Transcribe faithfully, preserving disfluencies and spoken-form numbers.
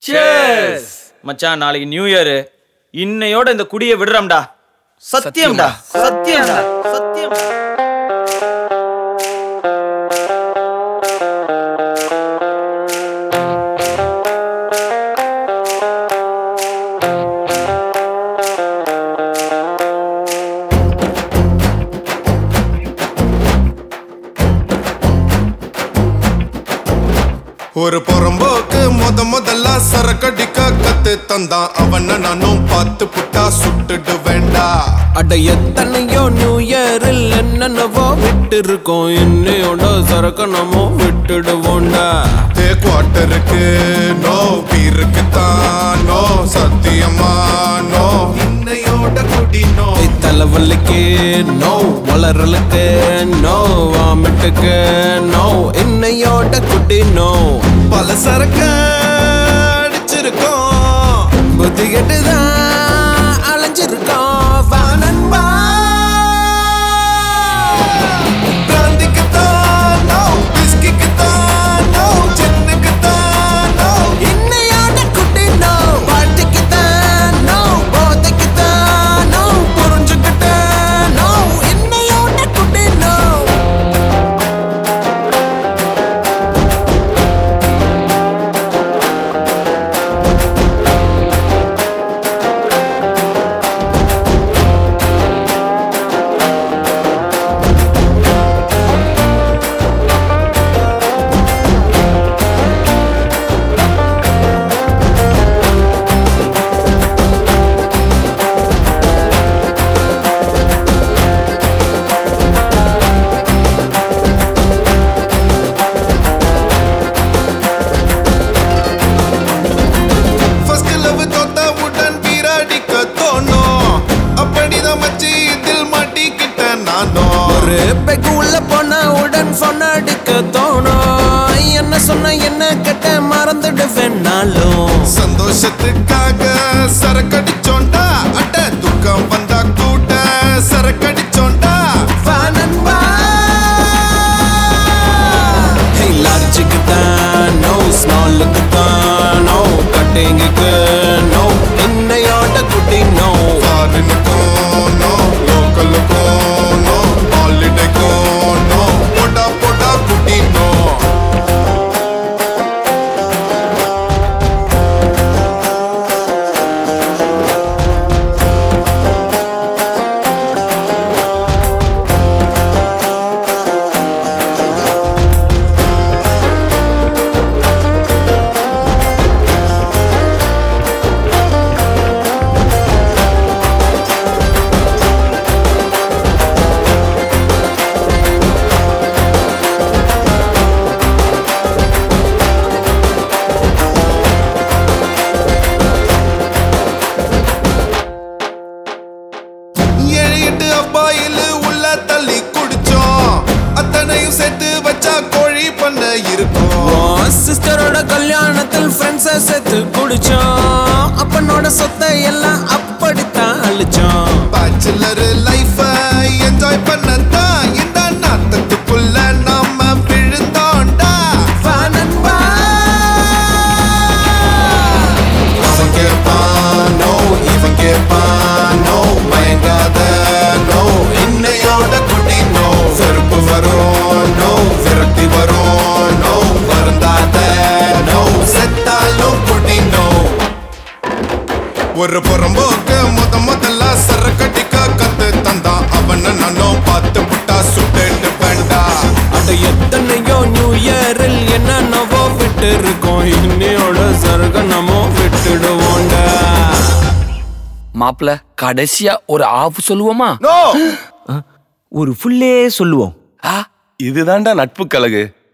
Cheers. மச்சான் நாளைக்கு new year. இன்னையோட இந்த குடியை விடுறோம்டா. சத்தியம்டா. சத்தியம்டா. சத்தியம். ஒரு பொறம்போக்கு முத முதல்ல சரக்கடிக்க கத்து தந்தான் அவன நானும் பார்த்து புட்டா சுட்டுடு வேண்டா. அட எத்தனையோ நியூ இயரில் என்னென்னவோ விட்டு இருக்கோம், என்னையோட சரக்க நம்ம விட்டுடுவோண்டா. தே குவார்டருக்கு நோ, பீருக்கு தான் நோ, சத்தியமா நோ, இன்னையோட குடி நோ. தலைவலிக்கு நோ, வளரலுக்கு நோ, வாமிட்டுக்கு நோ, இன்னையோட குடி நோ. பல சரக்க அடிச்சிருக்கோம், புத்தி கெட்டுதான் அலைஞ்சிருக்கோம். வா நண்பா, பிராந்திக்குத்தான் நோ, பிஸ்கிக்குத்தான் நோ, சென்னுக்குத்தான் நோ, இன்னையோட குடி நோ. வாழ்த்துக்குத்தான் நோ, போதைக்குத்தான் நோ, புரிஞ்சுக்கிட்டேன் நோ, இன்னையோட குடி நோ. ஒரு பெக்கு உள்ள போன உடன் போன் அடிக்க தோணும், என்ன சொன்ன என்ன கெட்ட மறந்துடுவேன் நாளும். சந்தோஷத்துக்காக சரக்கடிச்சோண்டா, அட்ட துக்கம் வந்தா கூட சரக்கடிச்சோண்டா. வா நண்பா, ஹே லார்ஜுக்கு தான் நோ, ஸ்மாலுக்கு தான் நோ, கட்டிங்குக்கு நோ, இன்னையோட குட்டி நோ. ஃபாரினுக்கும் நோ, லோக்கலுக்கும் நோ, ஹாலிடேக்கும் நோ, போடா போடா குட்டி நோ. உள்ள தள்ளி குடிச்சோம், அத்தனையும் சேர்த்து வச்சா கோழி பண்ண இருக்கும். சிஸ்டரோட கல்யாணத்தில் ஃப்ரெண்ட்ஸை சேர்த்து குடிச்சோம், அப்பனோட சொத்தை எல்லாம் அப்படித்தான் அழிச்சோம். பேச்சுலர் லைஃப என்ஜாய் பண்ணத்தான் இந்த நாட்டத்துக்குள்ள நாம விழுந்தோண்டா. வா நண்பா, அவன் கேப்பான் நோ, இவன் கேப்பான் நோ, மயங்காத நோ, இன்னையோட குடி நோ. வெறுப்பு வரும் நோ, விரக்தி வரும் நோ, வருந்தாத நோ, செத்தாலும் குடி நோ. ஒரு புறம்போக்கு முத முதல்ல சரக்கடிக்க கத்து தந்தான் அவன நானும் பார்த்து புட்டா சுட்டு வேண்டா. அட எத்தனையோ நியூ இயரில் என்னென்னவோ விட்டு இருக்கோம், இன்னையோட சரக நம்ம விட்டுடுவோண்டா. மாப்பிள்ள கடைசியா ஒரு ஆஃப் சொல்லுவோமா? ஒரு ஃபுல்லே சொல்லுவோம். இதுதான்டா நட்பு கழகு.